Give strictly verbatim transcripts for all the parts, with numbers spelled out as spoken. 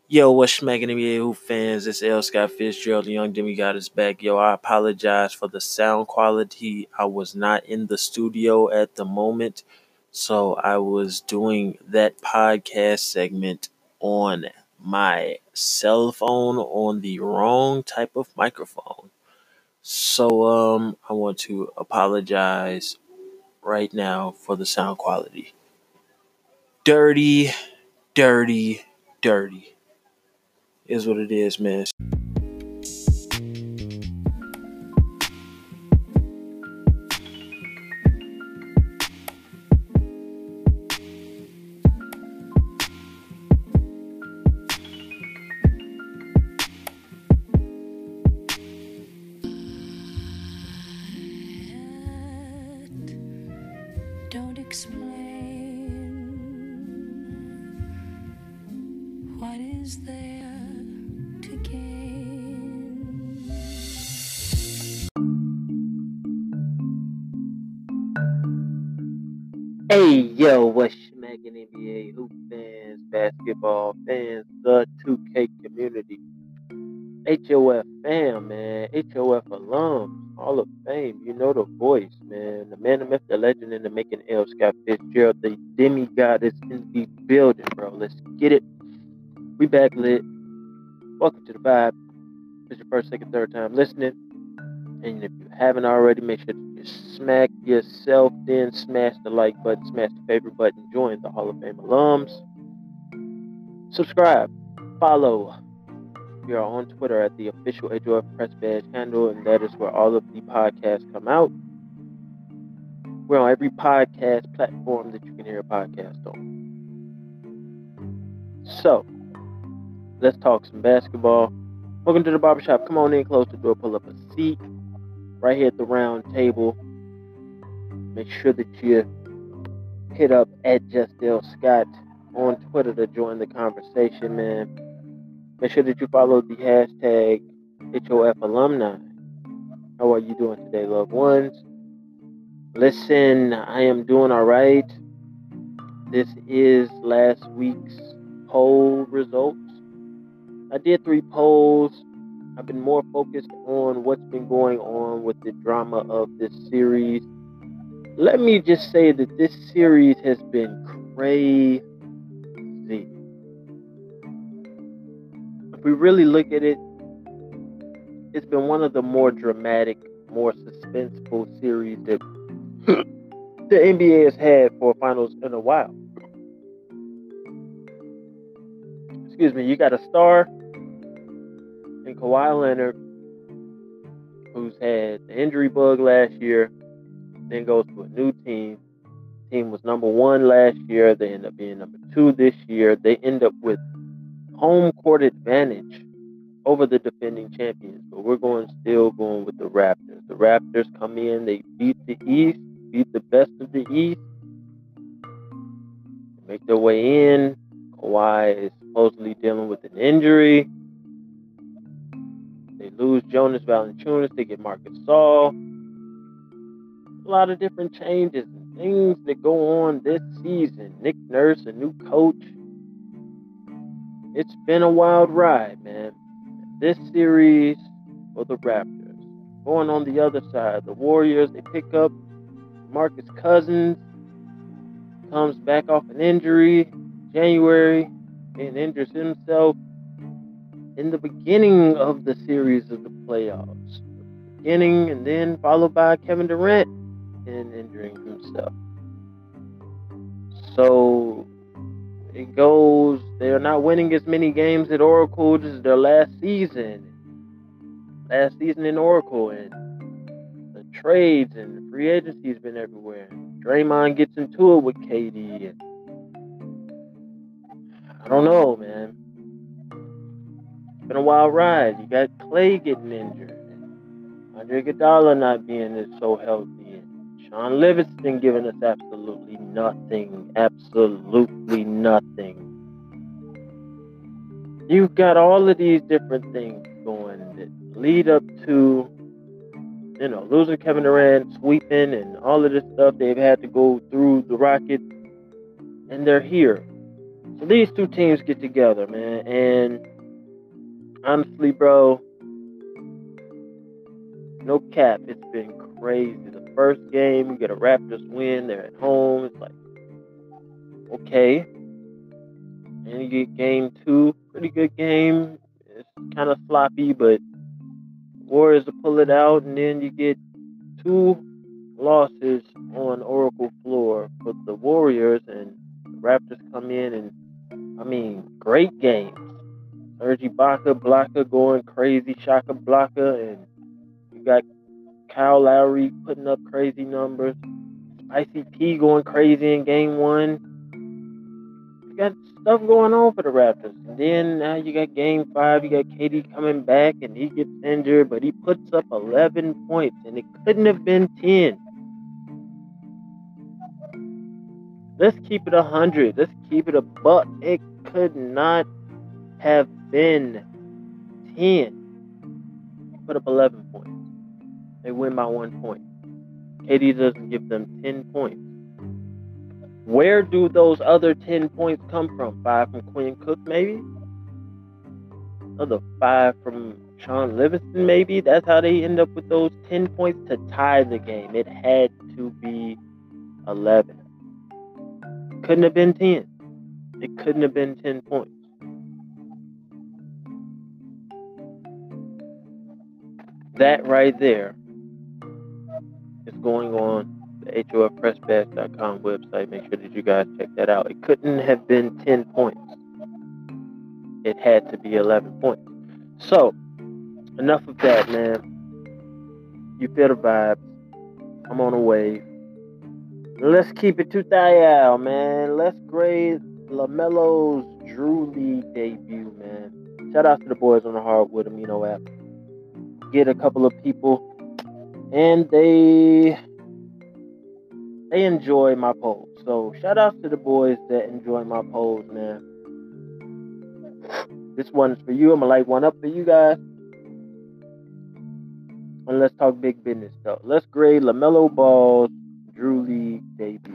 Yo, what's smacking N B A Hoop fans? It's L. Scott Fitzgerald, the young demigod is back. Yo, I apologize for the sound quality. I was not in the studio at the moment, so I was doing that podcast segment on my cell phone on the wrong type of microphone. So, um, I want to apologize right now for the sound quality. Dirty, dirty, dirty is what it is, man. Don't explain what is there to gain. Hey, yo, what's smacking N B A hoop fans, basketball fans, the two K community, H O F fam, man, H O F alums, Hall of Fame, you know the voice, man, the man, the myth, the legend, in the making, L. Scott Fitzgerald, the demigod is in the building, bro. Let's get it. We back lit. Welcome to the vibe. If it's your first, second, third time listening, and if you haven't already, make sure to just smack yourself, then smash the like button, smash the favorite button, join the Hall of Fame alums. Subscribe, follow. We are on Twitter at the official H O F Press Badge handle, and that is where all of the podcasts come out. We're on every podcast platform that you can hear a podcast on. So, let's talk some basketball. Welcome to the barbershop. Come on in, close the door, pull up a seat. Right here at the round table. Make sure that you hit up at Just L. Scott on Twitter to join the conversation, man. Make sure that you follow the hashtag H O F alumni. How are you doing today, loved ones? Listen, I am doing all right. This is last week's poll results. I did three polls. I've been more focused on what's been going on with the drama of this series. Let me just say that this series has been crazy. If we really look at it, it's been one of the more dramatic, more suspenseful series that the N B A has had for finals in a while. Excuse me, you got a star in Kawhi Leonard, who's had the injury bug last year, then goes to a new team. Team was number one last year. They end up being number two this year. They end up with home court advantage over the defending champions. But we're going still going with the Raptors. The Raptors come in. They beat the East, beat the best of the East. They make their way in. Kawhi is supposedly dealing with an injury. They lose Jonas Valanciunas. They get Marcus Gasol. A lot of different changes and things that go on this season. Nick Nurse, a new coach. It's been a wild ride, man. This series for the Raptors. Going on the other side, the Warriors, they pick up Marcus Cousins. Comes back off an injury January and injures himself in the beginning of the series of the playoffs. Beginning and then followed by Kevin Durant and injuring himself. So it goes, they're not winning as many games at Oracle as their last season. Last season in Oracle, and the trades and the free agency has been everywhere. Draymond gets into it with K D. And I don't know, man. It's been a wild ride. You got Clay getting injured. Andre Iguodala not being so healthy. Sean Livingston giving us absolutely nothing. Absolutely nothing. You've got all of these different things going that lead up to, you know, losing Kevin Durant, sweeping, and all of this stuff they've had to go through the Rockets. And they're here. So these two teams get together, man, and honestly, bro, no cap, it's been crazy. The first game, you get a Raptors win, they're at home. It's like, okay. And you get game two, pretty good game. It's kind of sloppy, but Warriors to pull it out, and then you get two losses on Oracle floor for the Warriors, and the Raptors come in and, I mean, great games. Serge Ibaka, Blocka going crazy, Shaka Blocka, and you got Kyle Lowry putting up crazy numbers. Spicy P going crazy in game one. You got stuff going on for the Raptors. And then now you got game five. You got K D coming back and he gets injured, but he puts up eleven points and it couldn't have been ten. Let's keep it one hundred. Let's keep it a buck. It could not have been ten. He put up eleven points. They win by one point. K D doesn't give them ten points. Where do those other ten points come from? Five from Quinn Cook, maybe? Another five from Sean Livingston, maybe? That's how they end up with those ten points to tie the game. It had to be eleven. Couldn't have been ten. It couldn't have been ten points. That right there is going on the H O F press bash dot com website. Make sure that you guys check that out. It couldn't have been ten points. It had to be eleven points. So, enough of that, man. You feel the vibes. I'm on the wave. Let's keep it two thousand, man. Let's grade LaMelo's Drew League debut, man. Shout out to the boys on the Hardwood Amino app. Get a couple of people, and they they enjoy my polls. So shout out to the boys that enjoy my polls, man. This one's for you. I'm gonna light one up for you guys. And let's talk big business though. Let's grade LaMelo Ball's Drew League debut.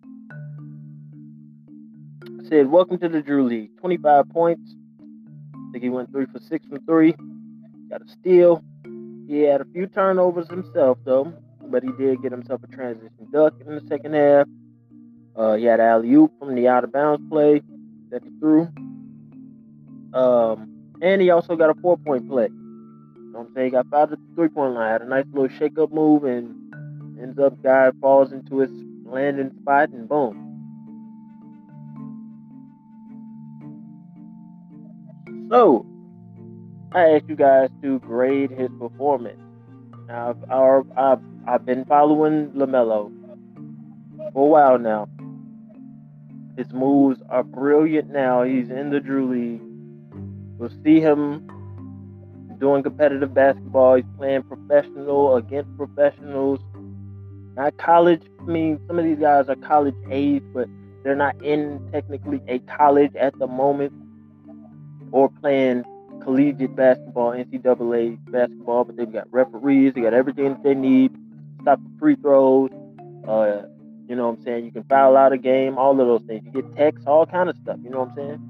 I said, welcome to the Drew League. twenty-five points. I think he went three for six from three. Got a steal. He had a few turnovers himself though, but he did get himself a transition duck in the second half. Uh, he had an alley-oop from the out-of-bounds play that he threw. Um, and he also got a four-point play. You know what I'm saying? He got fouled at the three-point line. Had a nice little shake-up move, and ends up guy falls into his landing spot, and boom. So, I asked you guys to grade his performance. Now, I've, I've, I've been following LaMelo for a while now. His moves are brilliant now. He's in the Drew League. We'll see him doing competitive basketball. He's playing professional against professionals. Not college. I mean, some of these guys are college age, but they're not in technically a college at the moment or playing collegiate basketball, N C double A basketball, but they've got referees. They got everything that they need. Stop the free throws. Uh, you know what I'm saying? You can foul out a game, all of those things. You get texts, all kind of stuff. You know what I'm saying?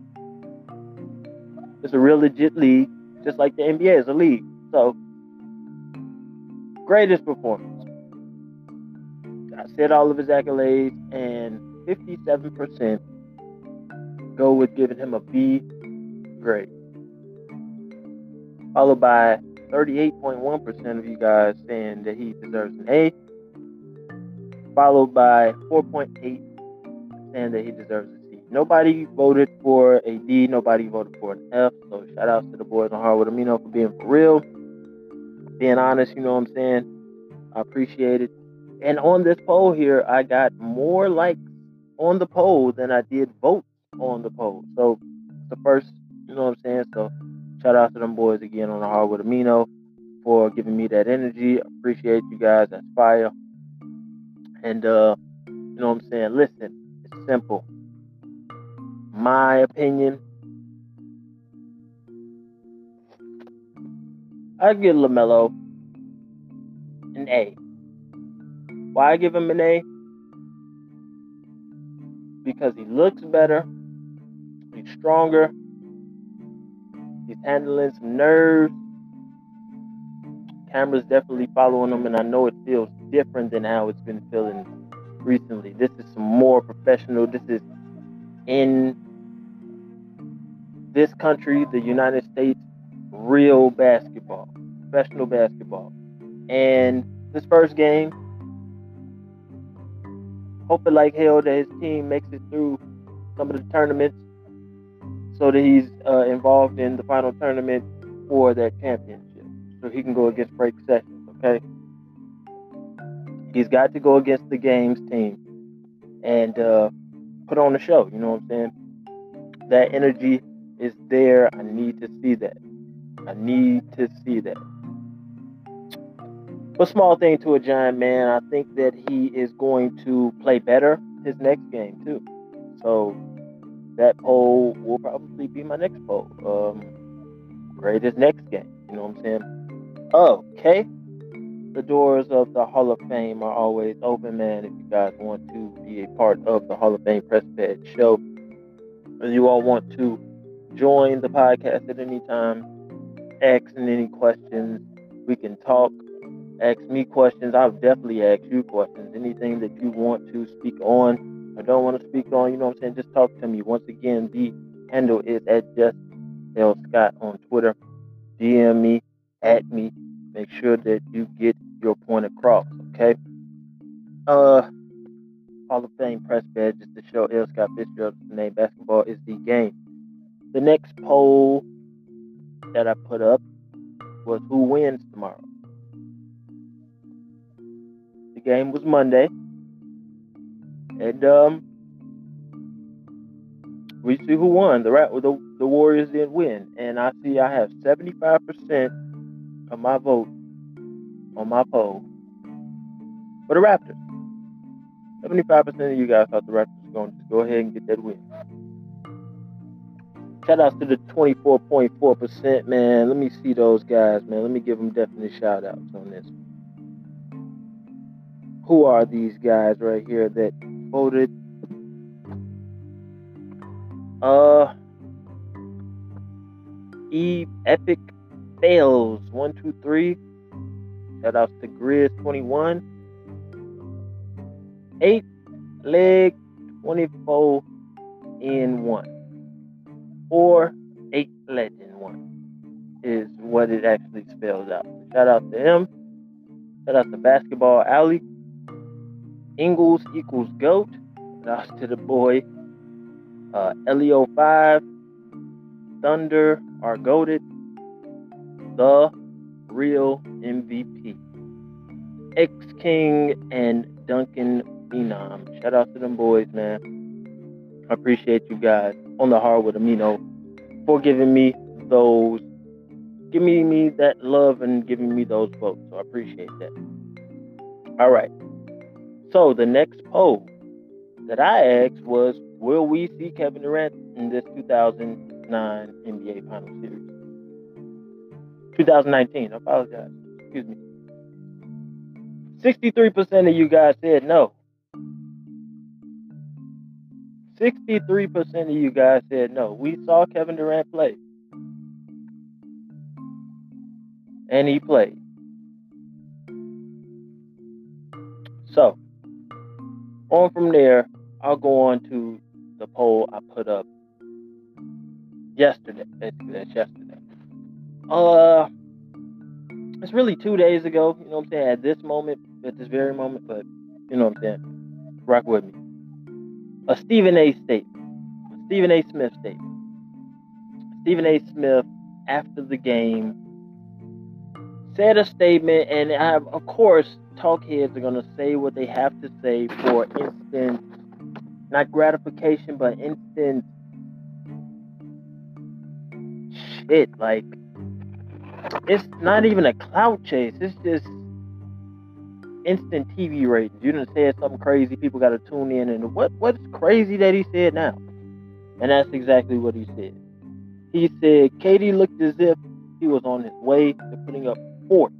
It's a real legit league, just like the N B A is a league. So, greatest performance. I said all of his accolades, and fifty-seven percent go with giving him a B grade. Followed by thirty-eight point one percent of you guys saying that he deserves an A. Followed by four point eight percent saying that he deserves a C. Nobody voted for a D. Nobody voted for an F. So shout out to the boys on Hardwood Amino for being for real. Being honest, you know what I'm saying? I appreciate it. And on this poll here, I got more likes on the poll than I did votes on the poll. So it's the first, you know what I'm saying? So shout out to them boys again on the Hardwood Amino for giving me that energy. Appreciate you guys. That's fire. And, uh, you know what I'm saying? Listen, it's simple. My opinion, I give LaMelo an A. Why I give him an A? Because he looks better. He's stronger. He's handling some nerves. Camera's definitely following him, and I know it feels different than how it's been feeling recently. This is some more professional. This is in this country, the United States, real basketball, professional basketball. And this first game, hoping like hell that his team makes it through some of the tournaments so that he's uh, involved in the final tournament for that championship. So he can go against Frank Sessions, okay? He's got to go against the games team and uh, put on the show, you know what I'm saying? That energy is there. I need to see that. I need to see that. But small thing to a giant man, I think that he is going to play better his next game too. So that poll will probably be my next poll. Um, grade his next game. You know what I'm saying? Okay. The doors of the Hall of Fame are always open, man. If you guys want to be a part of the Hall of Fame Press Badge show, if you all want to join the podcast at any time, asking any questions, we can talk. Ask me questions. I'll definitely ask you questions. Anything that you want to speak on or don't want to speak on, you know what I'm saying? Just talk to me. Once again, the handle is at Just L Scott on Twitter. D M me, at me. Make sure that you get your point across, okay? Uh, Hall of Fame Press Badge is the show. L Scott Fitzgerald is the name. Basketball is the game. The next poll that I put up was who wins tomorrow. The game was Monday, and um, we see who won. The the the Warriors did win, and I see I have seventy-five percent of my vote on my poll for the Raptors. seventy-five percent of you guys thought the Raptors were going to go ahead and get that win. Shout outs to the twenty-four point four percent, man. Let me see those guys, man. Let me give them definite shout outs on this. Who are these guys right here that voted? Uh, Eve Epic Fails one two three. Shout outs to Grizz twenty-one. Eight Leg twenty-four in one. Or eight Legend one is what it actually spells out. Shout out to him. Shout out to Basketball Alley. Ingles equals GOAT. Shout out to the boy. Uh, Elio five. Thunder are goated. The real M V P. X King and Duncan Phenom. Shout out to them boys, man. I appreciate you guys on the hardwood amino for giving me those, giving me that love and giving me those votes. So I appreciate that. All right. So the next poll that I asked was, will we see Kevin Durant in this two thousand nine N B A Finals Series? twenty nineteen, I apologize. Excuse me. sixty-three percent of you guys said no. sixty-three percent of you guys said no. We saw Kevin Durant play. And he played. So, on from there, I'll go on to the poll I put up yesterday. Basically, that's yesterday. Uh, it's really two days ago, you know what I'm saying, at this moment, at this very moment, but you know what I'm saying. Rock with me. A Stephen A. statement. A Stephen A. Smith statement. Stephen A. Smith, after the game, said a statement, and I have, of course, talk heads are going to say what they have to say for instant, not gratification, but instant shit. Like, it's not even a clout chase. It's just instant T V ratings. You done said something crazy, people got to tune in, and what what's crazy that he said now? And that's exactly what he said. He said K D looked as if he was on his way to putting up forty.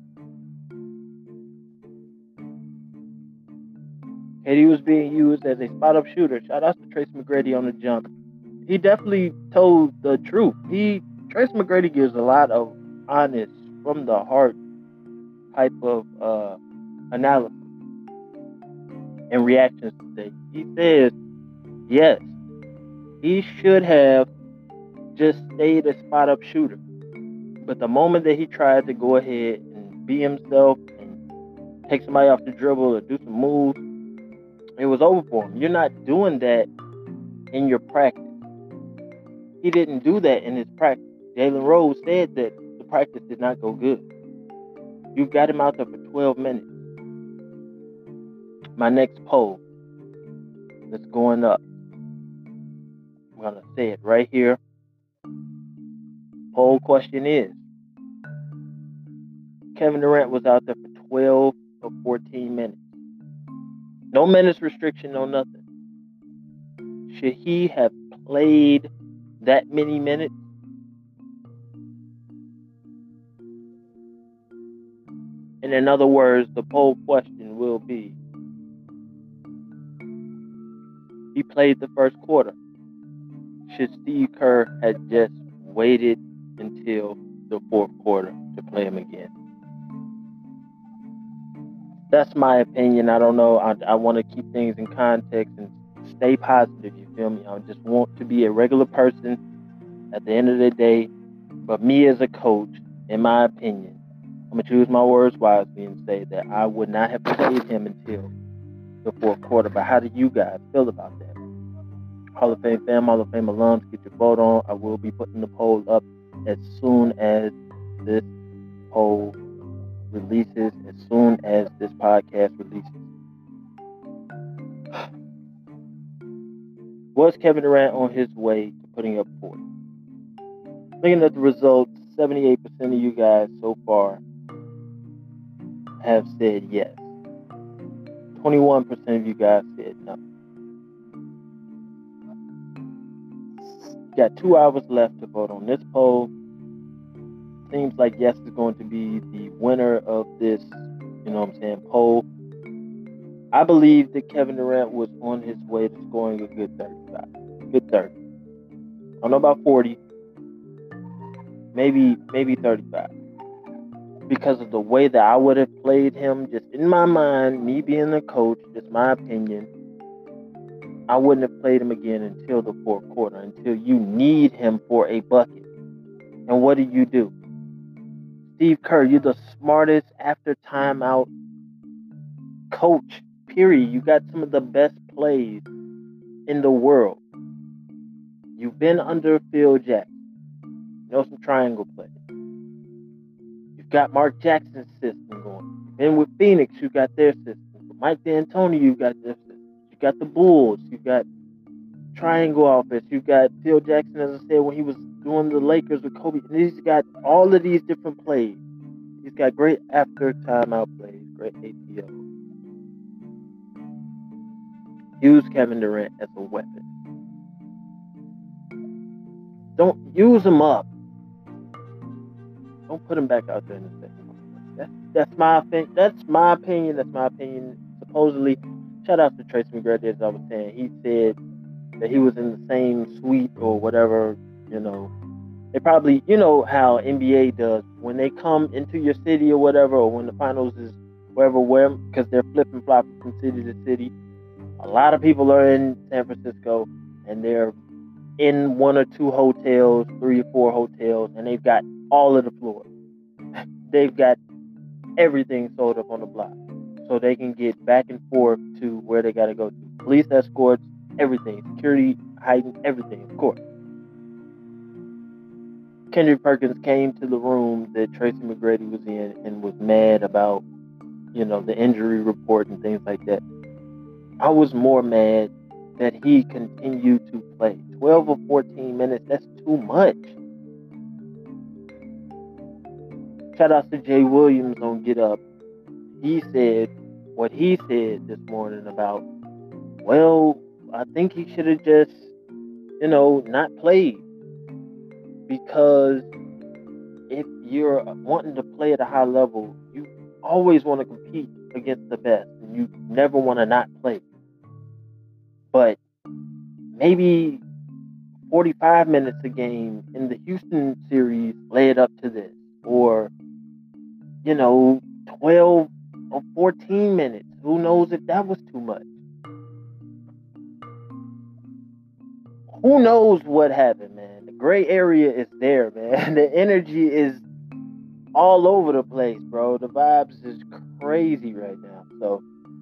K D was being used as a spot-up shooter. Shout out to Tracy McGrady on the jump he definitely told the truth. He Tracy McGrady gives a lot of honest, from the heart type of uh, analysis and reactions to things. He says, yes, he should have just stayed a spot up shooter. But the moment that he tried to go ahead and be himself and take somebody off the dribble or do some moves, it was over for him. You're not doing that in your practice. He didn't do that in his practice. Jalen Rose said that the practice did not go good. You've got him out there for twelve minutes. My next poll that's going up. I'm going to say it right here. Poll question is, Kevin Durant was out there for twelve or fourteen minutes. No minutes restriction, no nothing. Should he have played that many minutes? And in other words, the poll question will be, he played the first quarter. Should Steve Kerr have just waited until the fourth quarter to play him again? That's my opinion. I don't know. I, I want to keep things in context and stay positive, you feel me? I just want to be a regular person at the end of the day. But me as a coach, in my opinion, I'm going to choose my words wisely and say that I would not have played him until the fourth quarter. But how do you guys feel about that? Hall of Fame fam, Hall of Fame alums, get your vote on. I will be putting the poll up as soon as this poll releases, as soon as this podcast releases. Was Kevin Durant on his way to putting up forty? Looking at the results, seventy-eight percent of you guys so far have said yes. twenty-one percent of you guys said no. Got two hours left to vote on this poll. Seems like yes is going to be the winner of this, you know what I'm saying, poll. I believe that Kevin Durant was on his way to scoring a good thirty-five. Good thirty. I don't know about forty. Maybe, maybe thirty-five. Because of the way that I would have played him, just in my mind, me being the coach, just my opinion, I wouldn't have played him again until the fourth quarter, until you need him for a bucket. And what do you do? Steve Kerr, you're the smartest after timeout coach, period. You got some of the best plays in the world. You've been under Phil Jackson. You know some triangle plays. You've got Mark Jackson's system going. You've been with Phoenix, you got their system. With Mike D'Antoni, you got their system. You got the Bulls. You got triangle offense. You got Phil Jackson, as I said, when he was doing the Lakers with Kobe. And he's got all of these different plays. He's got great after timeout plays, great A T O. Use Kevin Durant as a weapon. Don't use him up. Don't put him back out there in the second. That's that's my opinion. That's my opinion. That's my opinion. Supposedly, shout out to Tracy McGrady, as I was saying. He said that he was in the same suite or whatever. You know, they probably, you know how N B A does when they come into your city or whatever, or when the finals is wherever, where, because they're flipping flopping from city to city. A lot of people are in San Francisco and they're in one or two hotels, three or four hotels, and they've got all of the floors. They've got everything sold up on the block so they can get back and forth to where they got to go to. Police escorts, everything. Security, hiding, everything, of course. Kendrick Perkins came to the room that Tracy McGrady was in and was mad about, you know, the injury report and things like that. I was more mad that he continued to play. twelve or fourteen minutes, that's too much. Shout out to Jay Williams on Get Up. He said what he said this morning about, well, I think he should have just, you know, not played. Because if you're wanting to play at a high level, you always want to compete against the best. And you never want to not play. But maybe forty-five minutes a game in the Houston series led up to this, or you know, twelve or fourteen minutes. Who knows if that was too much? Who knows what happened, man? The gray area is there, man. The energy is all over the place, bro. The vibes is crazy right now. So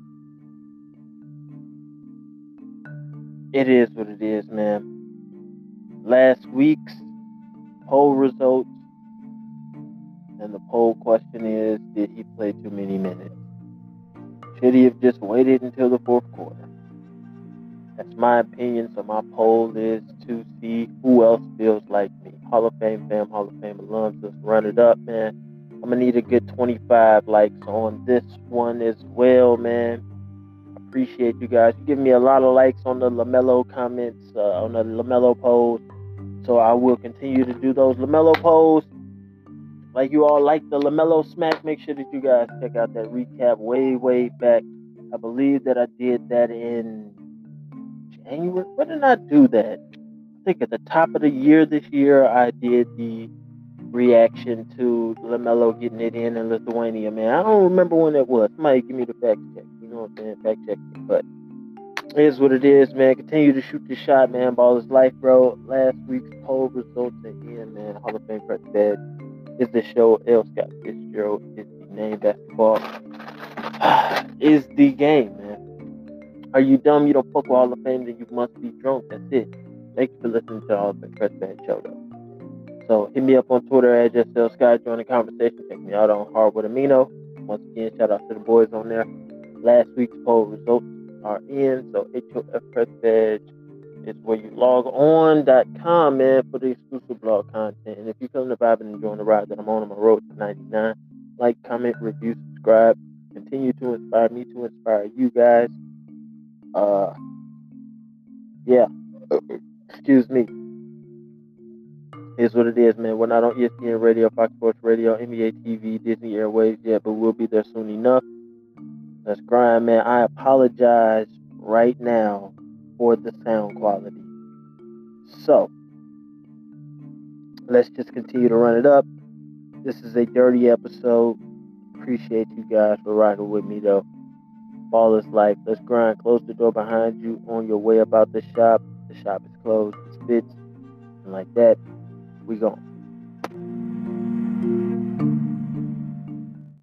it is what it is, man. Last week's poll results, and the poll question is, did he play too many minutes? Should he have just waited until the fourth quarter? That's my opinion. So my poll is to see who else feels like me. Hall of Fame fam, Hall of Fame alums, let's run it up, man. I'm gonna need a good twenty-five likes on this one as well, man. Appreciate you guys. You give me a lot of likes on the LaMelo comments, uh, on the LaMelo polls. So I will continue to do those LaMelo polls. Like you all like the LaMelo smack, make sure that you guys check out that recap way, way back. I believe that I did that in January. When did I do that? I think at the top of the year this year, I did the reaction to LaMelo getting it in in Lithuania, man. I don't remember when it was. Somebody give me the fact check. You know what I'm saying? Fact check me. But it is what it is, man. Continue to shoot your shot, man. Ball is life, bro. Last week's poll results are in, man. Hall of Fame press bed is the show. L. Scott Fitzgerald is the name. Basketball is the game, man. Are you dumb? You don't fuck with Hall of Fame, then you must be drunk. That's it. Thank you for listening to the Hall of Fame press bed show, though. So hit me up on Twitter at just L. Scott. Join the conversation. Check me out on Hardwood Amino. Once again, shout out to the boys on there. Last week's poll results are in. So H O F Press Badge is where you log on dot com, man, for the exclusive blog content. And if you come to Vibe and enjoying the ride that I'm on on my road to ninety-nine, like, comment, review, subscribe. Continue to inspire me to inspire you guys. Uh, yeah. Excuse me. Here's what it is, man. We're not on E S P N Radio, Fox Sports Radio, N B A T V, Disney Airwaves yet, but we'll be there soon enough. Let's grind, man. I apologize right now for the sound quality. So, let's just continue to run it up. This is a dirty episode. Appreciate you guys for riding with me, though. Ball is life. Let's grind. Close the door behind you on your way about the shop. The shop is closed. It spits. And like that, we gone.